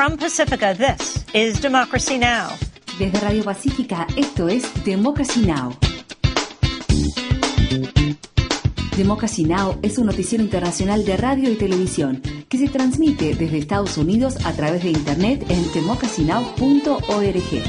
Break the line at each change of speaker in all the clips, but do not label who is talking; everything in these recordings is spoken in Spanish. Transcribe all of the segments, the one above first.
From Pacifica, this is Democracy Now!
Desde Radio Pacífica, esto es Democracy Now! Democracy Now! Es un noticiero internacional de radio y televisión que se transmite desde Estados Unidos a través de Internet en democracynow.org.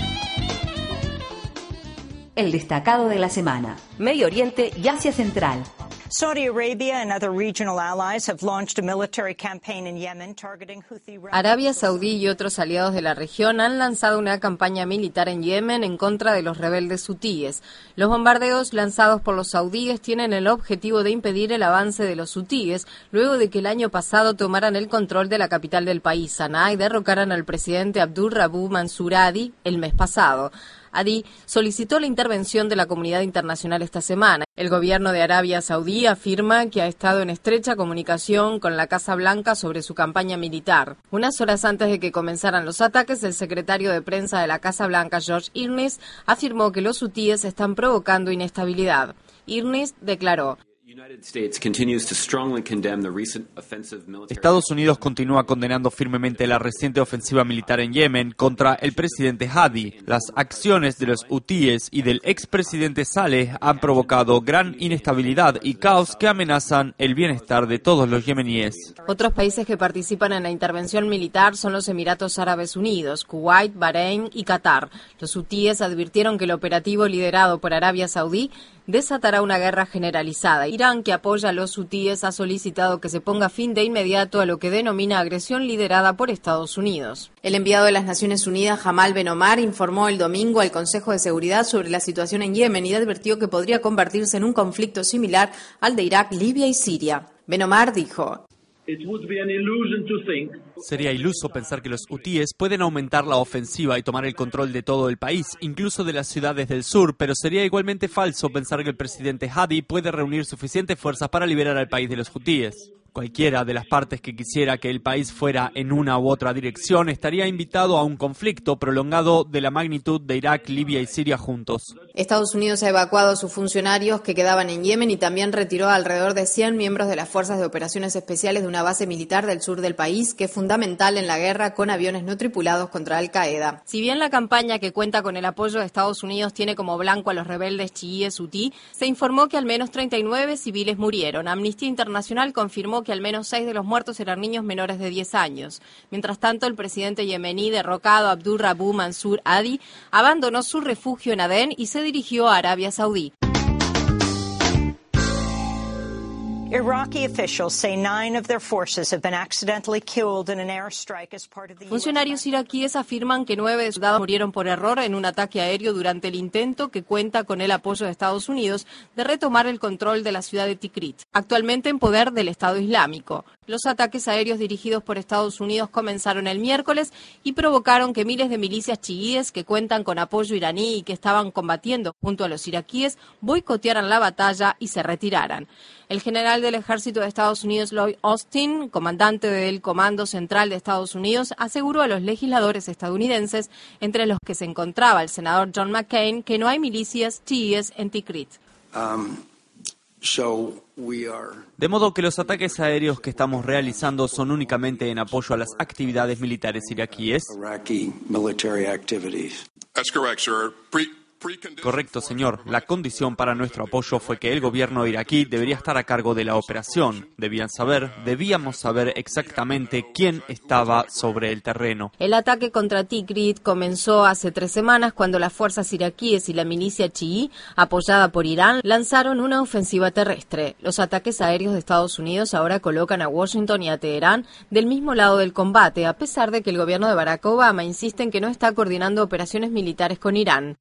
El destacado de la semana: Medio Oriente y Asia Central.
Saudi Arabia and other regional allies have launched a military campaign in Yemen targeting Houthi rebels.
Arabia Saudí y otros aliados de la región han lanzado una campaña militar en Yemen en contra de los rebeldes hutíes. Los bombardeos lanzados por los saudíes tienen el objetivo de impedir el avance de los hutíes luego de que el año pasado tomaran el control de la capital del país, Sanaa, y derrocaran al presidente Abdul Rabu Mansur Hadi el mes pasado. Hadi solicitó la intervención de la comunidad internacional esta semana. El gobierno de Arabia Saudí afirma que ha estado en estrecha comunicación con la Casa Blanca sobre su campaña militar. Unas horas antes de que comenzaran los ataques, el secretario de prensa de la Casa Blanca, George Earnest, afirmó que los hutíes están provocando inestabilidad. Earnest declaró:
Estados Unidos continúa condenando firmemente la reciente ofensiva militar en Yemen contra el presidente Hadi. Las acciones de los hutíes y del expresidente Saleh han provocado gran inestabilidad y caos que amenazan el bienestar de todos los yemeníes.
Otros países que participan en la intervención militar son los Emiratos Árabes Unidos, Kuwait, Bahrein y Qatar. Los hutíes advirtieron que el operativo liderado por Arabia Saudí desatará una guerra generalizada. Irán, que apoya a los hutíes, ha solicitado que se ponga fin de inmediato a lo que denomina agresión liderada por Estados Unidos. El enviado de las Naciones Unidas, Jamal Ben Omar, informó el domingo al Consejo de Seguridad sobre la situación en Yemen y advirtió que podría convertirse en un conflicto similar al de Irak, Libia y Siria. Ben Omar dijo:
Sería iluso pensar que los hutíes pueden aumentar la ofensiva y tomar el control de todo el país, incluso de las ciudades del sur, pero sería igualmente falso pensar que el presidente Hadi puede reunir suficientes fuerzas para liberar al país de los hutíes. Cualquiera de las partes que quisiera que el país fuera en una u otra dirección estaría invitado a un conflicto prolongado de la magnitud de Irak, Libia y Siria juntos.
Estados Unidos ha evacuado a sus funcionarios que quedaban en Yemen y también retiró a alrededor de 100 miembros de las Fuerzas de Operaciones Especiales de una base militar del sur del país, que es fundamental en la guerra con aviones no tripulados contra Al-Qaeda. Si bien la campaña, que cuenta con el apoyo de Estados Unidos, tiene como blanco a los rebeldes chiíes hutí, se informó que al menos 39 civiles murieron. Amnistía Internacional confirmó que al menos 6 de los muertos eran niños menores de 10 años. Mientras tanto, el presidente yemení derrocado, Abdul Rabu Mansur Hadi, abandonó su refugio en Adén y se dirigió a Arabia Saudí. Funcionarios iraquíes afirman que 9 soldados murieron por error en un ataque aéreo durante el intento, que cuenta con el apoyo de Estados Unidos, de retomar el control de la ciudad de Tikrit, actualmente en poder del Estado Islámico. Los ataques aéreos dirigidos por Estados Unidos comenzaron el miércoles y provocaron que miles de milicias chiíes que cuentan con apoyo iraní y que estaban combatiendo junto a los iraquíes boicotearan la batalla y se retiraran. El general del Ejército de Estados Unidos, Lloyd Austin, comandante del Comando Central de Estados Unidos, aseguró a los legisladores estadounidenses, entre los que se encontraba el senador John McCain, que no hay milicias chiíes en Tikrit.
De modo que los ataques aéreos que estamos realizando son únicamente en apoyo a las actividades militares iraquíes. Correcto, señor. La condición para nuestro apoyo fue que el gobierno iraquí debería estar a cargo de la operación. Debíamos saber exactamente quién estaba sobre el terreno.
El ataque contra Tikrit comenzó hace 3 semanas cuando las fuerzas iraquíes y la milicia chií, apoyada por Irán, lanzaron una ofensiva terrestre. Los ataques aéreos de Estados Unidos ahora colocan a Washington y a Teherán del mismo lado del combate, a pesar de que el gobierno de Barack Obama insiste en que no está coordinando operaciones militares con Irán.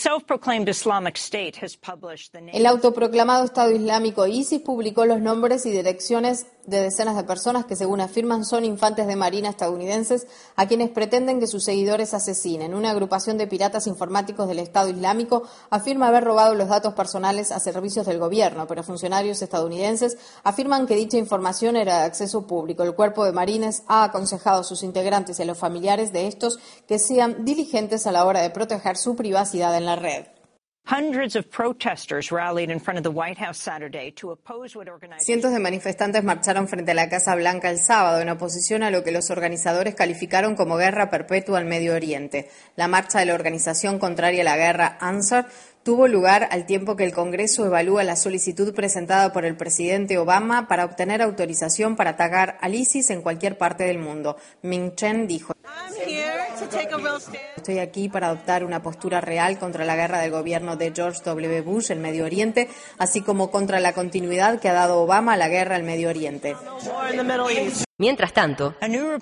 El autoproclamado Estado Islámico ISIS publicó los nombres y direcciones de decenas de personas que, según afirman, son infantes de marina estadounidenses a quienes pretenden que sus seguidores asesinen. Una agrupación de piratas informáticos del Estado Islámico afirma haber robado los datos personales a servicios del gobierno, pero funcionarios estadounidenses afirman que dicha información era de acceso público. El Cuerpo de Marines ha aconsejado a sus integrantes y a los familiares de estos que sean diligentes a la hora de proteger su privacidad en la red. Cientos de manifestantes marcharon frente a la Casa Blanca el sábado en oposición a lo que los organizadores calificaron como guerra perpetua al Medio Oriente. La marcha de la organización contraria a la guerra Ansar tuvo lugar al tiempo que el Congreso evalúa la solicitud presentada por el presidente Obama para obtener autorización para atacar al ISIS en cualquier parte del mundo. Ming Chen dijo: "Estoy aquí para adoptar una postura real contra la guerra del gobierno de George W. Bush en Medio Oriente, así como contra la continuidad que ha dado Obama a la guerra al Medio Oriente".
Mientras tanto,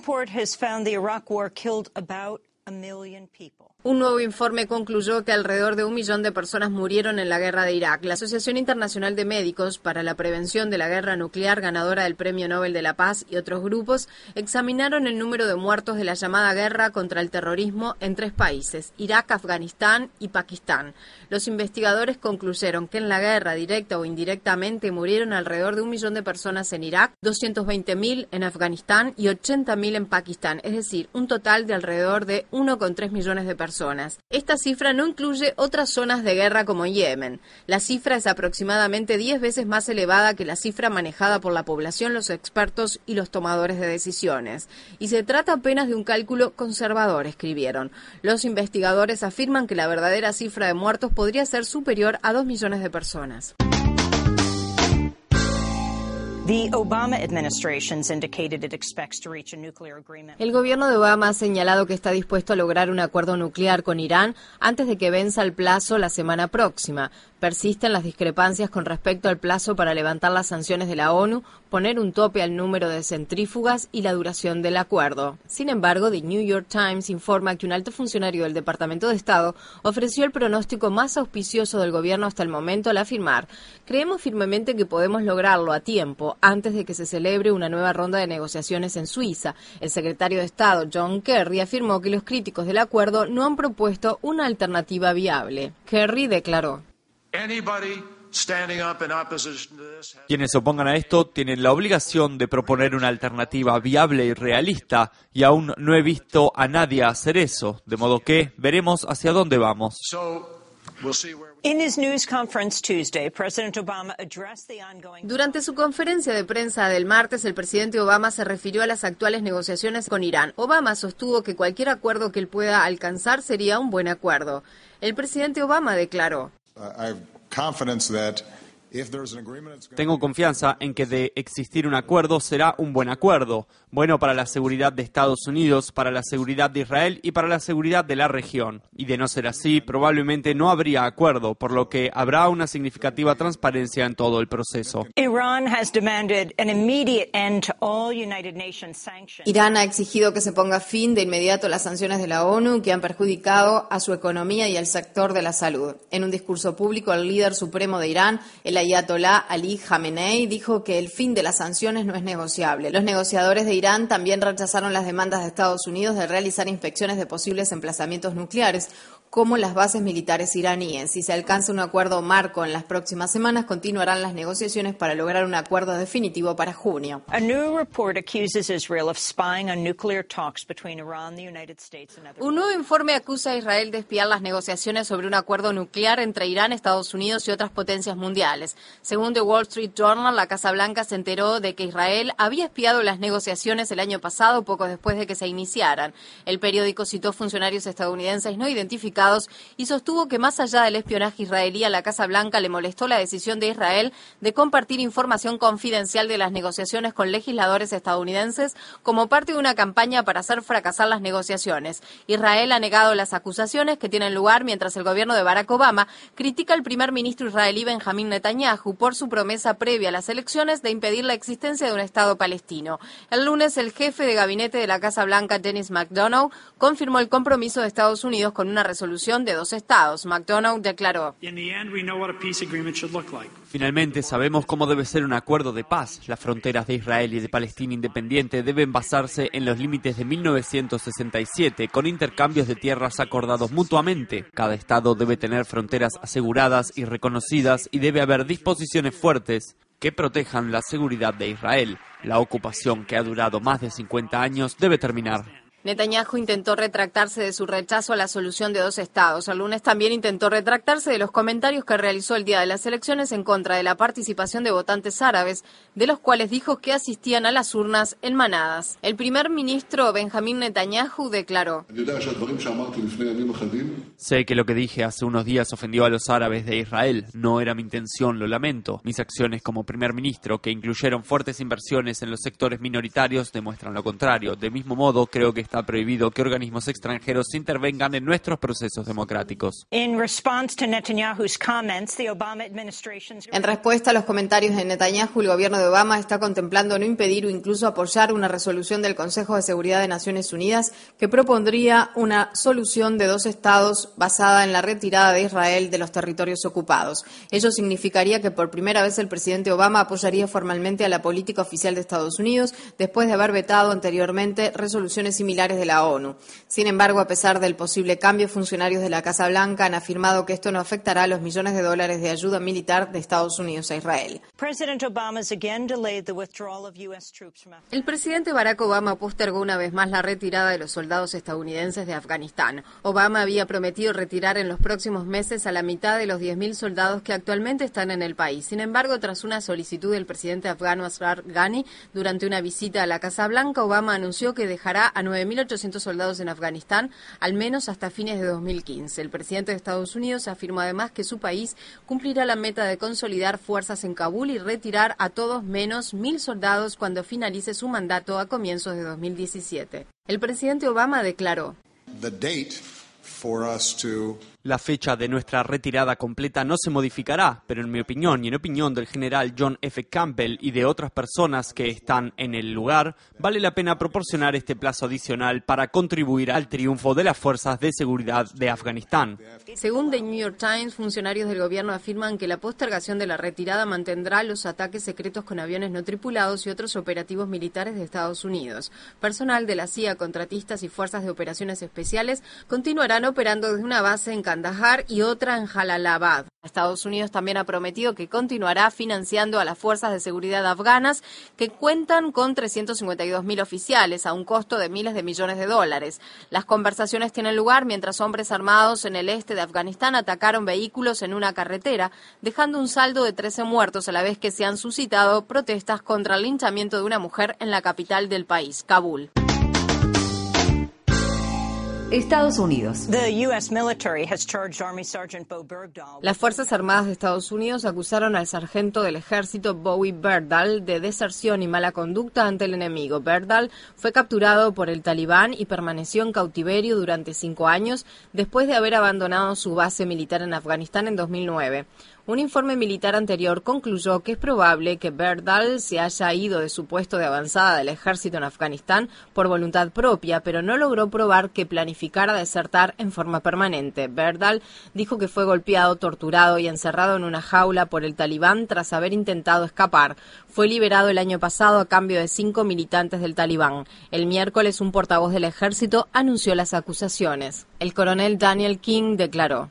un nuevo informe concluyó que alrededor de 1 millón de personas murieron en la guerra de Irak. La Asociación Internacional de Médicos para la Prevención de la Guerra Nuclear, ganadora del Premio Nobel de la Paz, y otros grupos examinaron el número de muertos de la llamada guerra contra el terrorismo en 3 países, Irak, Afganistán y Pakistán. Los investigadores concluyeron que en la guerra, directa o indirectamente, murieron alrededor de 1 millón de personas en Irak, 220.000 en Afganistán y 80.000 en Pakistán, es decir, un total de alrededor de 1,3 millones de personas. Esta cifra no incluye otras zonas de guerra como Yemen. La cifra es aproximadamente 10 veces más elevada que la cifra manejada por la población, los expertos y los tomadores de decisiones. Y se trata apenas de un cálculo conservador, escribieron. Los investigadores afirman que la verdadera cifra de muertos podría ser superior a 2 millones de personas. El gobierno de Obama ha señalado que está dispuesto a lograr un acuerdo nuclear con Irán antes de que venza el plazo la semana próxima. Persisten las discrepancias con respecto al plazo para levantar las sanciones de la ONU, poner un tope al número de centrífugas y la duración del acuerdo. Sin embargo, The New York Times informa que un alto funcionario del Departamento de Estado ofreció el pronóstico más auspicioso del gobierno hasta el momento al afirmar: "Creemos firmemente que podemos lograrlo a tiempo, antes de que se celebre una nueva ronda de negociaciones en Suiza". El secretario de Estado, John Kerry, afirmó que los críticos del acuerdo no han propuesto una alternativa viable. Kerry declaró:
"Quienes se opongan a esto tienen la obligación de proponer una alternativa viable y realista, y aún no he visto a nadie hacer eso, de modo que veremos hacia dónde vamos".
Durante su conferencia de prensa del martes, el presidente Obama se refirió a las actuales negociaciones con Irán. Obama sostuvo que cualquier acuerdo que él pueda alcanzar sería un buen acuerdo. El presidente Obama declaró:
"Tengo confianza en que de existir un acuerdo será un buen acuerdo, bueno para la seguridad de Estados Unidos, para la seguridad de Israel y para la seguridad de la región. Y de no ser así, probablemente no habría acuerdo, por lo que habrá una significativa transparencia en todo el proceso".
Irán ha exigido que se ponga fin de inmediato a las sanciones de la ONU que han perjudicado a su economía y al sector de la salud. En un discurso público, el líder supremo de Irán, el ayatolá Ali Khamenei, dijo que el fin de las sanciones no es negociable. Los negociadores de Irán también rechazaron las demandas de Estados Unidos de realizar inspecciones de posibles emplazamientos nucleares, como las bases militares iraníes. Si se alcanza un acuerdo marco en las próximas semanas, continuarán las negociaciones para lograr un acuerdo definitivo para junio. Un nuevo informe acusa a Israel de espiar las negociaciones sobre un acuerdo nuclear entre Irán, Estados Unidos y otras potencias mundiales. Según The Wall Street Journal, la Casa Blanca se enteró de que Israel había espiado las negociaciones el año pasado, poco después de que se iniciaran. El periódico citó funcionarios estadounidenses no identificados y sostuvo que más allá del espionaje israelí, a la Casa Blanca le molestó la decisión de Israel de compartir información confidencial de las negociaciones con legisladores estadounidenses como parte de una campaña para hacer fracasar las negociaciones. Israel ha negado las acusaciones que tienen lugar mientras el gobierno de Barack Obama critica al primer ministro israelí Benjamín Netanyahu por su promesa previa a las elecciones de impedir la existencia de un Estado palestino. El lunes, el jefe de gabinete de la Casa Blanca, Denis McDonough, confirmó el compromiso de Estados Unidos con una resolución de 2 estados. McDonough declaró:
"Finalmente sabemos cómo debe ser un acuerdo de paz. Las fronteras de Israel y de Palestina independiente deben basarse en los límites de 1967, con intercambios de tierras acordados mutuamente. Cada estado debe tener fronteras aseguradas y reconocidas y debe haber disposiciones fuertes que protejan la seguridad de Israel. La ocupación, que ha durado más de 50 años, debe terminar".
Netanyahu intentó retractarse de su rechazo a la solución de dos estados. El lunes también intentó retractarse de los comentarios que realizó el día de las elecciones en contra de la participación de votantes árabes, de los cuales dijo que asistían a las urnas en manadas. El primer ministro Benjamín Netanyahu declaró:
Sé que lo que dije hace unos días ofendió a los árabes de Israel. No era mi intención, lo lamento. Mis acciones como primer ministro, que incluyeron fuertes inversiones en los sectores minoritarios, demuestran lo contrario. De mismo modo, creo que está prohibido que organismos extranjeros intervengan en nuestros procesos democráticos.
En respuesta a los comentarios de Netanyahu, el gobierno de Obama está contemplando no impedir o incluso apoyar una resolución del Consejo de Seguridad de Naciones Unidas que propondría una solución de dos estados basada en la retirada de Israel de los territorios ocupados. Ello significaría que por primera vez el presidente Obama apoyaría formalmente a la política oficial de Estados Unidos después de haber vetado anteriormente resoluciones similares de la ONU. Sin embargo, a pesar del posible cambio, funcionarios de la Casa Blanca han afirmado que esto no afectará a los millones de dólares de ayuda militar de Estados Unidos a Israel. El presidente Barack Obama postergó una vez más la retirada de los soldados estadounidenses de Afganistán. Obama había prometido retirar en los próximos meses a la mitad de los 10.000 soldados que actualmente están en el país. Sin embargo, tras una solicitud del presidente afgano Ashraf Ghani durante una visita a la Casa Blanca, Obama anunció que dejará a 9.800 soldados en Afganistán, al menos hasta fines de 2015. El presidente de Estados Unidos afirmó además que su país cumplirá la meta de consolidar fuerzas en Kabul y retirar a todos menos 1.000 soldados cuando finalice su mandato a comienzos de 2017. El presidente Obama declaró:
La fecha de nuestra retirada completa no se modificará, pero en mi opinión y en opinión del general John F. Campbell y de otras personas que están en el lugar, vale la pena proporcionar este plazo adicional para contribuir al triunfo de las fuerzas de seguridad de Afganistán.
Según The New York Times, funcionarios del gobierno afirman que la postergación de la retirada mantendrá los ataques secretos con aviones no tripulados y otros operativos militares de Estados Unidos. Personal de la CIA, contratistas y fuerzas de operaciones especiales continuarán operando desde una base en Kandahar y otra en Jalalabad. Estados Unidos también ha prometido que continuará financiando a las fuerzas de seguridad afganas que cuentan con 352.000 oficiales a un costo de miles de millones de dólares. Las conversaciones tienen lugar mientras hombres armados en el este de Afganistán atacaron vehículos en una carretera, dejando un saldo de 13 muertos a la vez que se han suscitado protestas contra el linchamiento de una mujer en la capital del país, Kabul.
Estados Unidos.
Las Fuerzas Armadas de Estados Unidos acusaron al sargento del ejército Bowie Berdahl de deserción y mala conducta ante el enemigo. Berdahl fue capturado por el Talibán y permaneció en cautiverio durante 5 años después de haber abandonado su base militar en Afganistán en 2009. Un informe militar anterior concluyó que es probable que Berdahl se haya ido de su puesto de avanzada del ejército en Afganistán por voluntad propia, pero no logró probar que planificara desertar en forma permanente. Berdahl dijo que fue golpeado, torturado y encerrado en una jaula por el Talibán tras haber intentado escapar. Fue liberado el año pasado a cambio de 5 militantes del Talibán. El miércoles, un portavoz del ejército anunció las acusaciones. El coronel Daniel King declaró: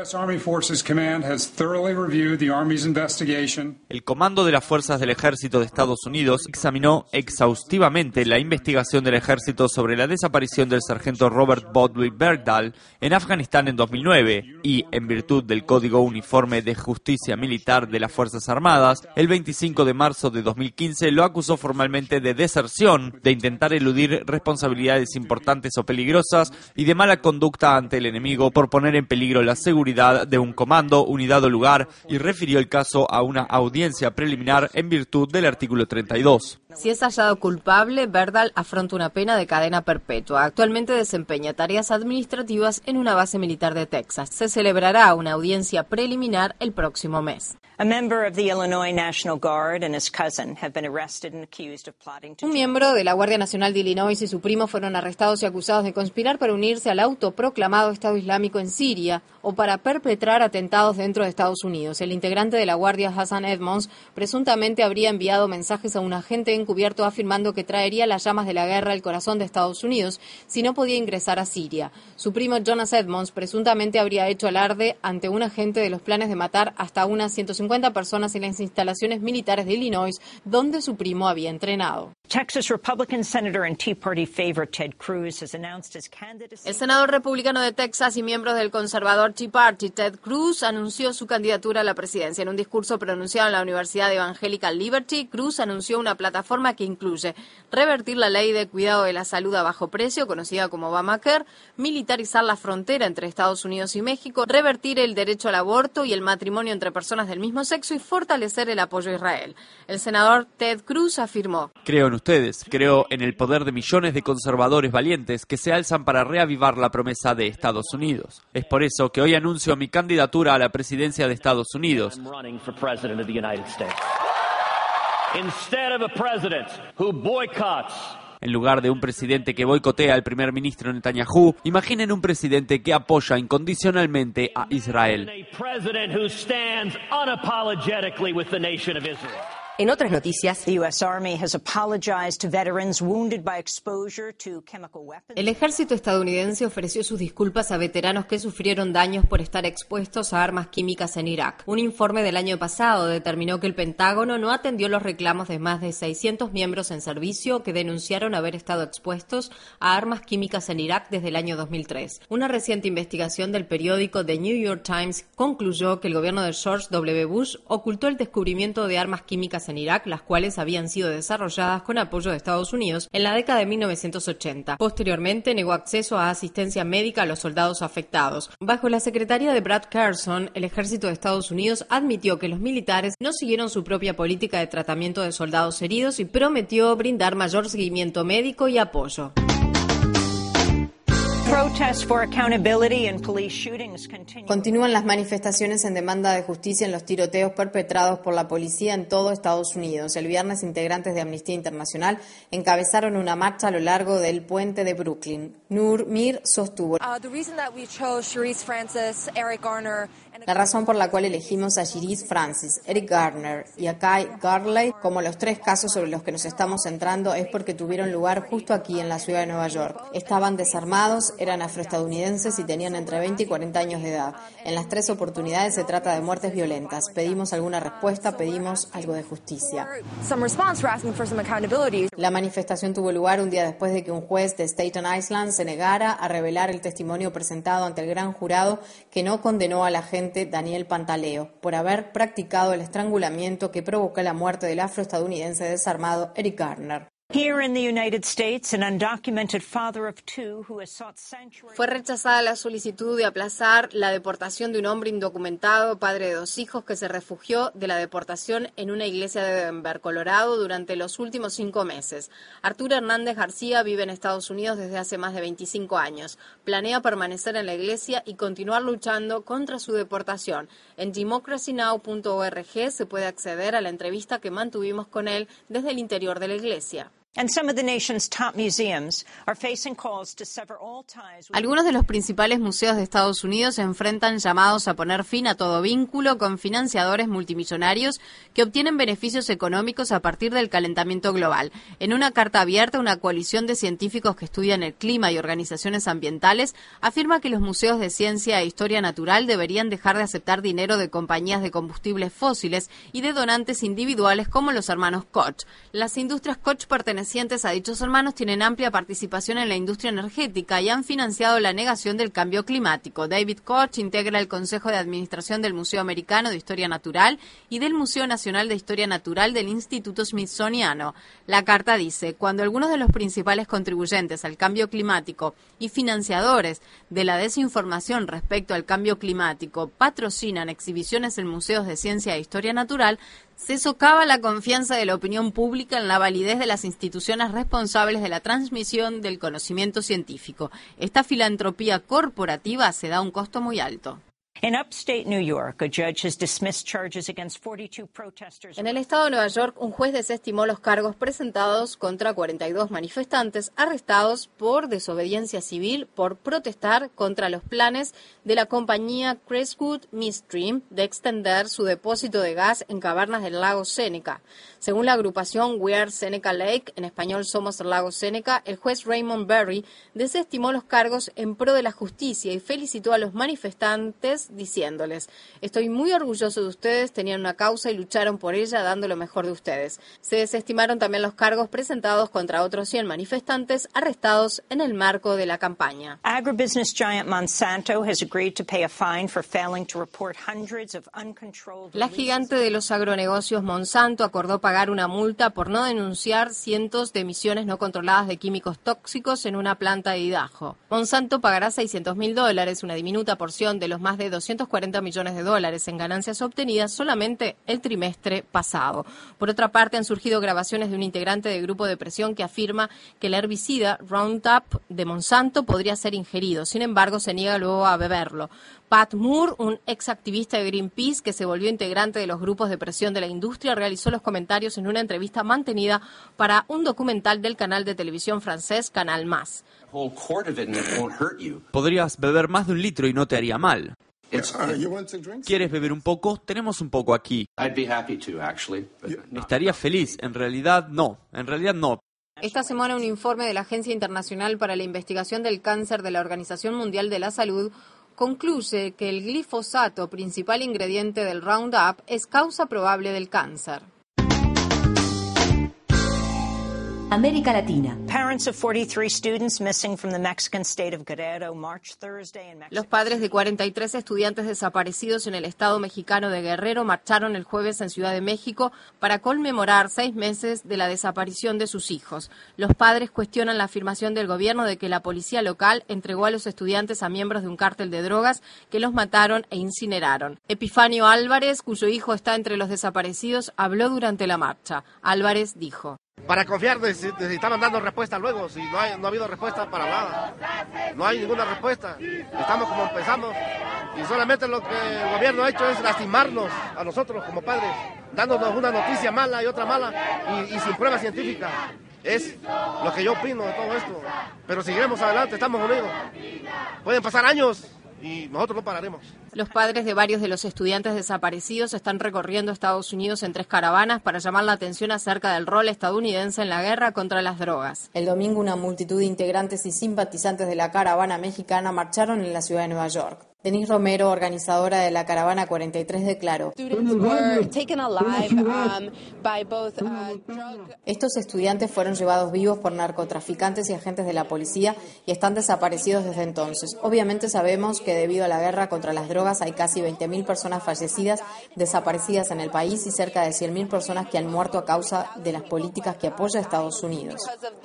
El Comando de las Fuerzas del Ejército de Estados Unidos examinó exhaustivamente la investigación del ejército sobre la desaparición del sargento Robert Bowie Berdahl en Afganistán en 2009 y, en virtud del Código Uniforme de Justicia Militar de las Fuerzas Armadas, el 25 de marzo de 2015 lo acusó formalmente de deserción, de intentar eludir responsabilidades importantes o peligrosas y de mala conducta ante el enemigo por poner en peligro la seguridad de un comando, unidad o lugar, y refirió el caso a una audiencia preliminar en virtud del artículo 32.
Si es hallado culpable, Berdahl afronta una pena de cadena perpetua. Actualmente desempeña tareas administrativas en una base militar de Texas. Se celebrará una audiencia preliminar el próximo mes. Un miembro de la Guardia Nacional de Illinois y su primo fueron arrestados y acusados de conspirar para unirse al autoproclamado Estado Islámico en Siria o para perpetrar atentados dentro de Estados Unidos. El integrante de la Guardia, Hassan Edmonds, presuntamente habría enviado mensajes a un agente encubierto afirmando que traería las llamas de la guerra al corazón de Estados Unidos si no podía ingresar a Siria. Su primo Jonas Edmonds presuntamente habría hecho alarde ante un agente de los planes de matar hasta unas 150 personas en las instalaciones militares de Illinois, donde su primo había entrenado.
Texas Republican Senator and Tea Party favorite Ted Cruz has announced his candidacy.
El senador republicano de Texas y miembro del conservador Tea Party, Ted Cruz, anunció su candidatura a la presidencia. En un discurso pronunciado en la Universidad Evangelical Liberty, Cruz anunció una plataforma que incluye revertir la ley de cuidado de la salud a bajo precio, conocida como Obamacare, militarizar la frontera entre Estados Unidos y México, revertir el derecho al aborto y el matrimonio entre personas del mismo sexo y fortalecer el apoyo a Israel. El senador Ted Cruz afirmó:
Creo en ustedes, creo en el poder de millones de conservadores valientes que se alzan para reavivar la promesa de Estados Unidos. Es por eso que hoy anuncio mi candidatura a la presidencia de Estados Unidos. En lugar de un presidente que boicotea al primer ministro Netanyahu, imaginen un presidente que apoya incondicionalmente a Israel.
En otras noticias,
The U.S. Army has apologized to veterans wounded by exposure to chemical weapons.
El ejército estadounidense ofreció sus disculpas a veteranos que sufrieron daños por estar expuestos a armas químicas en Irak. Un informe del año pasado determinó que el Pentágono no atendió los reclamos de más de 600 miembros en servicio que denunciaron haber estado expuestos a armas químicas en Irak desde el año 2003. Una reciente investigación del periódico The New York Times concluyó que el gobierno de George W. Bush ocultó el descubrimiento de armas químicas en Irak, las cuales habían sido desarrolladas con apoyo de Estados Unidos en la década de 1980. Posteriormente, negó acceso a asistencia médica a los soldados afectados. Bajo la secretaría de Brad Carson, el ejército de Estados Unidos admitió que los militares no siguieron su propia política de tratamiento de soldados heridos y prometió brindar mayor seguimiento médico y apoyo.
Continúan las manifestaciones en demanda de justicia en los tiroteos perpetrados por la policía en todo Estados Unidos. El viernes, integrantes de Amnistía Internacional encabezaron una marcha a lo largo del puente de Brooklyn. Nur Mir sostuvo: la razón por la cual elegimos a Sharice Francis, Eric Garner y a Kai Garley como los tres casos sobre los que nos estamos centrando es porque tuvieron lugar justo aquí en la ciudad de Nueva York. Estaban desarmados, eran afroestadounidenses y tenían entre 20 y 40 años de edad. En las tres oportunidades se trata de muertes violentas. Pedimos alguna respuesta, pedimos algo de justicia. La manifestación tuvo lugar un día después de que un juez de Staten Island se negara a revelar el testimonio presentado ante el gran jurado que no condenó al agente Daniel Pantaleo por haber practicado el estrangulamiento que provocó la muerte del afroestadounidense desarmado Eric Garner.
Fue rechazada la solicitud de aplazar la deportación de un hombre indocumentado, padre de 2 hijos, que se refugió de la deportación en una iglesia de Denver, Colorado, durante los últimos 5 meses. Arturo Hernández García vive en Estados Unidos desde hace más de 25 años. Planea permanecer en la iglesia y continuar luchando contra su deportación. En democracynow.org se puede acceder a la entrevista que mantuvimos con él desde el interior de la iglesia. Algunos de los principales museos de Estados Unidos se enfrentan llamados a poner fin a todo vínculo con financiadores multimillonarios que obtienen beneficios económicos a partir del calentamiento global. En una carta abierta, una coalición de científicos que estudian el clima y organizaciones ambientales afirma que los museos de ciencia e historia natural deberían dejar de aceptar dinero de compañías de combustibles fósiles y de donantes individuales como los hermanos Koch. Las industrias Koch pertenecientes a dichos hermanos tienen amplia participación en la industria energética y han financiado la negación del cambio climático. David Koch integra el Consejo de Administración del Museo Americano de Historia Natural y del Museo Nacional de Historia Natural del Instituto Smithsoniano. La carta dice: cuando algunos de los principales contribuyentes al cambio climático y financiadores de la desinformación respecto al cambio climático patrocinan exhibiciones en museos de ciencia e historia natural, se socava la confianza de la opinión pública en la validez de las instituciones responsables de la transmisión del conocimiento científico. Esta filantropía corporativa se da a un costo muy alto.
En
el estado de Nueva York, un juez desestimó los cargos presentados contra 42 manifestantes arrestados por desobediencia civil por protestar contra los planes de la compañía Crestwood Midstream de extender su depósito de gas en cavernas del lago Seneca. Según la agrupación We Are Seneca Lake, en español Somos el lago Seneca, el juez Raymond Berry desestimó los cargos en pro de la justicia y felicitó a los manifestantes fans diciéndoles: estoy muy orgulloso de ustedes, tenían una causa y lucharon por ella dando lo mejor de ustedes. Se desestimaron también los cargos presentados contra otros 100 manifestantes arrestados en el marco de la campaña.
Agribusiness giant Monsanto has agreed to pay a fine for failing to report hundreds of uncontrolled.
La gigante de los agronegocios Monsanto acordó pagar una multa por no denunciar cientos de emisiones no controladas de químicos tóxicos en una planta de Idaho. Monsanto pagará $600.000, una diminuta porción de los más de $240 millones en ganancias obtenidas solamente el trimestre pasado. Por otra parte, han surgido grabaciones de un integrante del grupo de presión que afirma que el herbicida Roundup de Monsanto podría ser ingerido. Sin embargo, se niega luego a beberlo. Pat Moore, un ex activista de Greenpeace que se volvió integrante de los grupos de presión de la industria, realizó los comentarios en una entrevista mantenida para un documental del canal de televisión francés Canal Más.
Podrías beber más de 1 litro y no te haría mal. ¿Quieres beber un poco? Tenemos un poco aquí. Estaría feliz. En realidad no.
Esta semana un informe de la Agencia Internacional para la Investigación del Cáncer de la Organización Mundial de la Salud concluye que el glifosato, principal ingrediente del Roundup, es causa probable del cáncer.
América Latina.
Los padres de 43 estudiantes desaparecidos en el estado mexicano de Guerrero marcharon el jueves en Ciudad de México para conmemorar 6 meses de la desaparición de sus hijos. Los padres cuestionan la afirmación del gobierno de que la policía local entregó a los estudiantes a miembros de un cártel de drogas que los mataron e incineraron. Epifanio Álvarez, cuyo hijo está entre los desaparecidos, habló durante la marcha. Álvarez dijo:
para confiar necesitaban darnos respuesta luego, si no ha habido respuesta para nada. No hay ninguna respuesta. Estamos como empezamos y solamente lo que el gobierno ha hecho es lastimarnos a nosotros como padres, dándonos una noticia mala y otra mala y sin prueba científica. Es lo que yo opino de todo esto. Pero seguiremos adelante, estamos unidos. Pueden pasar años y nosotros no pararemos.
Los padres de varios de los estudiantes desaparecidos están recorriendo Estados Unidos en 3 caravanas para llamar la atención acerca del rol estadounidense en la guerra contra las drogas.
El domingo una multitud de integrantes y simpatizantes de la caravana mexicana marcharon en la ciudad de Nueva York. Denise Romero, organizadora de la Caravana 43, declaró: estos estudiantes fueron llevados vivos por narcotraficantes y agentes de la policía y están desaparecidos desde entonces. Obviamente sabemos que debido a la guerra contra las drogas hay casi 20.000 personas fallecidas, desaparecidas en el país y cerca de 100.000 personas que han muerto a causa de las políticas que apoya Estados Unidos.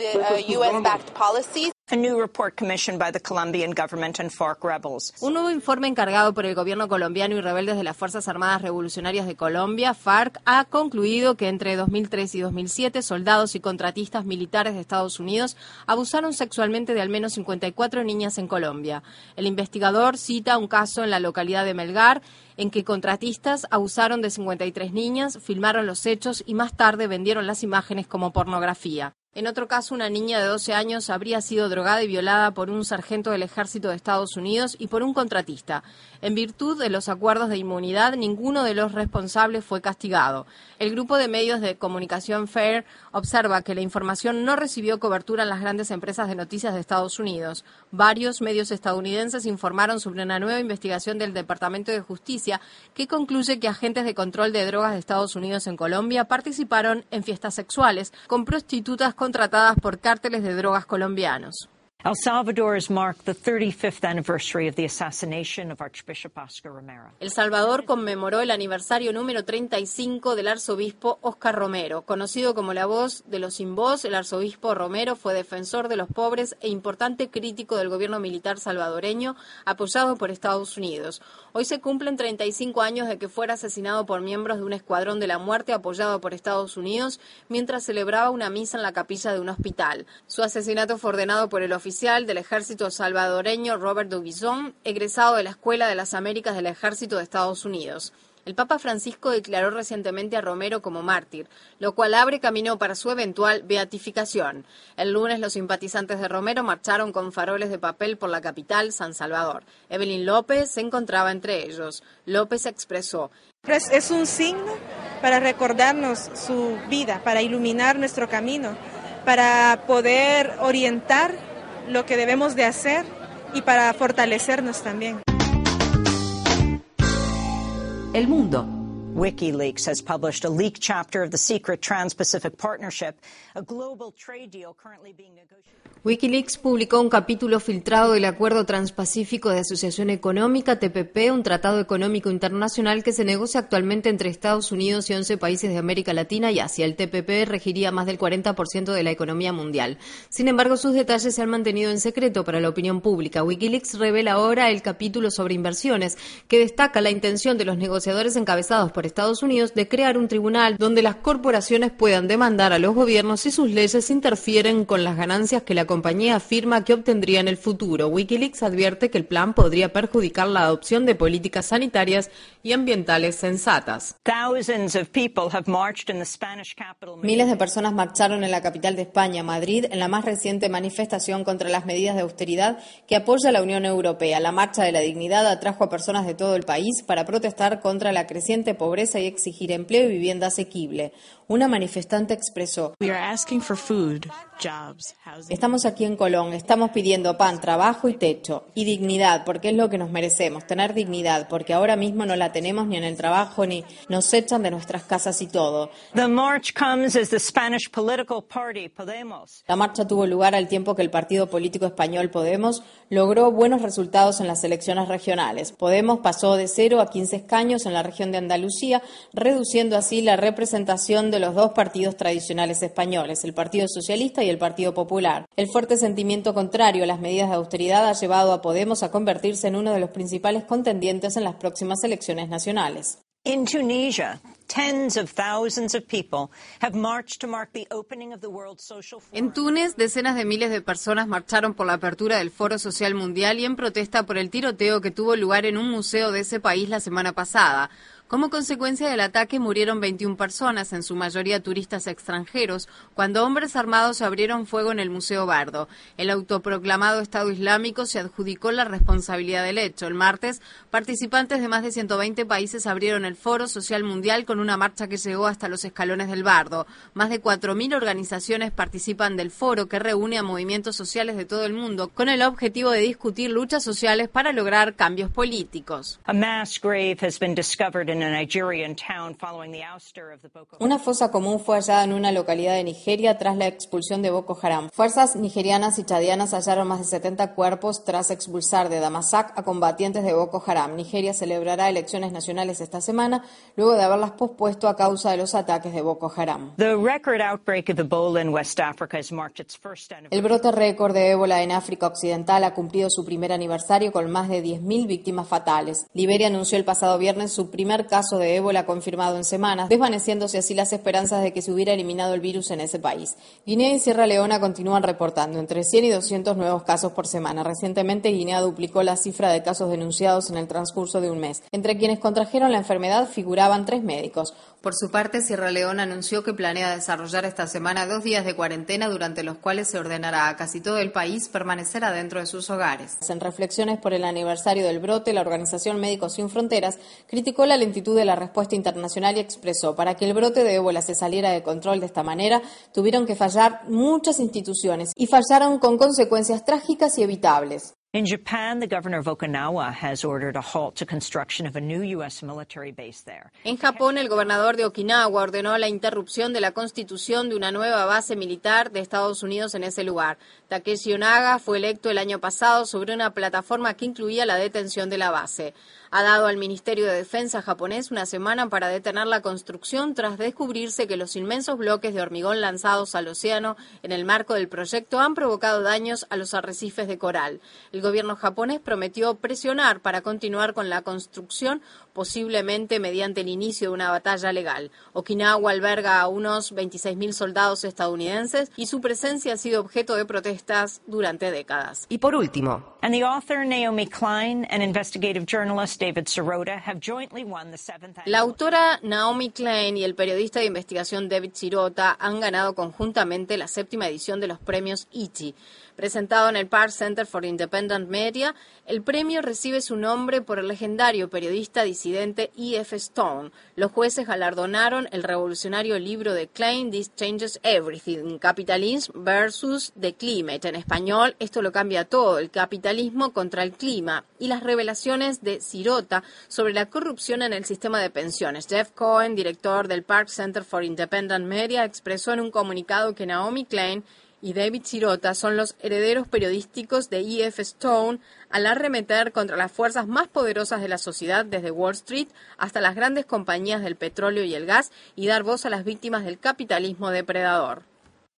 Un nuevo informe encargado por el gobierno colombiano y rebeldes de las Fuerzas Armadas Revolucionarias de Colombia, FARC, ha concluido que entre 2003 y 2007 soldados y contratistas militares de Estados Unidos abusaron sexualmente de al menos 54 niñas en Colombia. El investigador cita un caso en la localidad de Melgar en que contratistas abusaron de 53 niñas, filmaron los hechos y más tarde vendieron las imágenes como pornografía. En otro caso, una niña de 12 años habría sido drogada y violada por un sargento del Ejército de Estados Unidos y por un contratista. En virtud de los acuerdos de inmunidad, ninguno de los responsables fue castigado. El grupo de medios de comunicación FAIR observa que la información no recibió cobertura en las grandes empresas de noticias de Estados Unidos. Varios medios estadounidenses informaron sobre una nueva investigación del Departamento de Justicia que concluye que agentes de control de drogas de Estados Unidos en Colombia participaron en fiestas sexuales con prostitutas contratadas por cárteles de drogas colombianos.
El Salvador has marked the 35th anniversary of the assassination of Archbishop Oscar Romero.
El Salvador conmemoró el aniversario número 35 del arzobispo Oscar Romero. Conocido como la voz de los sin voz, el arzobispo Romero fue defensor de los pobres e importante crítico del gobierno militar salvadoreño apoyado por Estados Unidos. Hoy se cumplen 35 años de que fuera asesinado por miembros de un escuadrón de la muerte apoyado por Estados Unidos mientras celebraba una misa en la capilla de un hospital. Su asesinato fue ordenado por el oficial del ejército salvadoreño Robert Dubizón, egresado de la Escuela de las Américas del Ejército de Estados Unidos. El Papa Francisco declaró recientemente a Romero como mártir, lo cual abre camino para su eventual beatificación. El lunes los simpatizantes de Romero marcharon con faroles de papel por la capital, San Salvador. Evelyn López se encontraba entre ellos. López expresó:
es un signo para recordarnos su vida, para iluminar nuestro camino, para poder orientar lo que debemos de hacer y para fortalecernos también.
El Mundo.
WikiLeaks has published a leaked chapter of the secret Trans-Pacific Partnership, a global trade deal currently being negotiated.
WikiLeaks publicó un capítulo filtrado del Acuerdo Transpacífico de Asociación Económica, TPP, un tratado económico internacional que se negocia actualmente entre Estados Unidos y 11 países de América Latina y Asia. El TPP regiría más del 40% de la economía mundial. Sin embargo, sus detalles se han mantenido en secreto para la opinión pública. WikiLeaks revela ahora el capítulo sobre inversiones, que destaca la intención de los negociadores encabezados por Estados Unidos de crear un tribunal donde las corporaciones puedan demandar a los gobiernos si sus leyes interfieren con las ganancias que la compañía afirma que obtendría en el futuro. WikiLeaks advierte que el plan podría perjudicar la adopción de políticas sanitarias y ambientales sensatas.
Miles de personas marcharon en la capital de España, Madrid, en la más reciente manifestación contra las medidas de austeridad que apoya la Unión Europea. La Marcha de la Dignidad atrajo a personas de todo el país para protestar contra la creciente pobreza y exigir empleo y vivienda asequible. Una manifestante expresó: estamos aquí en Colón, estamos pidiendo pan, trabajo y techo, y dignidad, porque es lo que nos merecemos, tener dignidad, porque ahora mismo no la tenemos ni en el trabajo, ni nos echan de nuestras casas y todo.
The march comes as the Spanish political party Podemos.
La marcha tuvo lugar al tiempo que el partido político español Podemos logró buenos resultados en las elecciones regionales. Podemos pasó de 0 a 15 escaños en la región de Andalucía, reduciendo así la representación de los dos partidos tradicionales españoles, el Partido Socialista y el Partido Popular. El fuerte sentimiento contrario a las medidas de austeridad ha llevado a Podemos a convertirse en uno de los principales contendientes en las próximas elecciones nacionales.
In Tunisia, tens of thousands of people have marched to mark the opening of the World Social Forum.
En Túnez, decenas de miles de personas marcharon por la apertura del Foro Social Mundial y en protesta por el tiroteo que tuvo lugar en un museo de ese país la semana pasada. Como consecuencia del ataque murieron 21 personas, en su mayoría turistas extranjeros, cuando hombres armados abrieron fuego en el Museo Bardo. El autoproclamado Estado Islámico se adjudicó la responsabilidad del hecho. El martes, participantes de más de 120 países abrieron el Foro Social Mundial con una marcha que llegó hasta los escalones del Bardo. Más de 4.000 organizaciones participan del foro, que reúne a movimientos sociales de todo el mundo, con el objetivo de discutir luchas sociales para lograr cambios políticos.
A mass grave has been discovered in
Una fosa común fue hallada en una localidad de Nigeria tras la expulsión de Boko Haram. Fuerzas nigerianas y chadianas hallaron más de 70 cuerpos tras expulsar de Damasak a combatientes de Boko Haram. Brote celebrará elecciones nacionales esta semana, luego de haberlas pospuesto a causa de los ataques de Boko Haram. El brote récord de ébola en África Occidental ha cumplido su primer aniversario con más de 10.000 víctimas fatales. Liberia anunció el pasado viernes su primer caso de ébola confirmado en semanas, desvaneciéndose así las esperanzas de que se hubiera eliminado el virus en ese país. Guinea y Sierra Leona continúan reportando entre 100 y 200 nuevos casos por semana. Recientemente, Guinea duplicó la cifra de casos denunciados en el transcurso de un mes. Entre quienes contrajeron la enfermedad figuraban 3 médicos. Por su parte, Sierra Leona anunció que planea desarrollar esta semana 2 días de cuarentena durante los cuales se ordenará a casi todo el país permanecer adentro de sus hogares. En reflexiones por el aniversario del brote, la organización Médicos Sin Fronteras criticó la lentitud de la respuesta internacional y expresó: para que el brote de ébola se saliera de control de esta manera, tuvieron que fallar muchas instituciones y fallaron con consecuencias trágicas y evitables.
In Japan, the governor of Okinawa has ordered a halt to construction of a new U.S. military base there.
En Japón, el gobernador de Okinawa ordenó la interrupción de la constitución de una nueva base militar de Estados Unidos en ese lugar. Takeshi Onaga fue electo el año pasado sobre una plataforma que incluía la detención de la base. Ha dado al Ministerio de Defensa japonés una semana para detener la construcción tras descubrirse que los inmensos bloques de hormigón lanzados al océano en el marco del proyecto han provocado daños a los arrecifes de coral. El gobierno japonés prometió presionar para continuar con la construcción, posiblemente mediante el inicio de una batalla legal. Okinawa alberga a unos 26.000 soldados estadounidenses y su presencia ha sido objeto de protestas durante décadas.
Y por último,
And the author Naomi Klein and investigative journalist David Sirota have jointly won the 7th
La autora Naomi Klein y el periodista de investigación David Sirota han ganado conjuntamente la 7ª edición de los premios ITI. Presentado en el Park Center for Independent Media, el premio recibe su nombre por el legendario periodista disidente E.F. Stone. Los jueces galardonaron el revolucionario libro de Klein, This Changes Everything, Capitalism versus the Climate. En español, esto lo cambia todo, el capitalismo contra el clima, y las revelaciones de Sirota Sirota sobre la corrupción en el sistema de pensiones. Jeff Cohen, director del Park Center for Independent Media, expresó en un comunicado que Naomi Klein y David Sirota son los herederos periodísticos de E.F. Stone al arremeter contra las fuerzas más poderosas de la sociedad, desde Wall Street hasta las grandes compañías del petróleo y el gas, y dar voz a las víctimas del capitalismo depredador.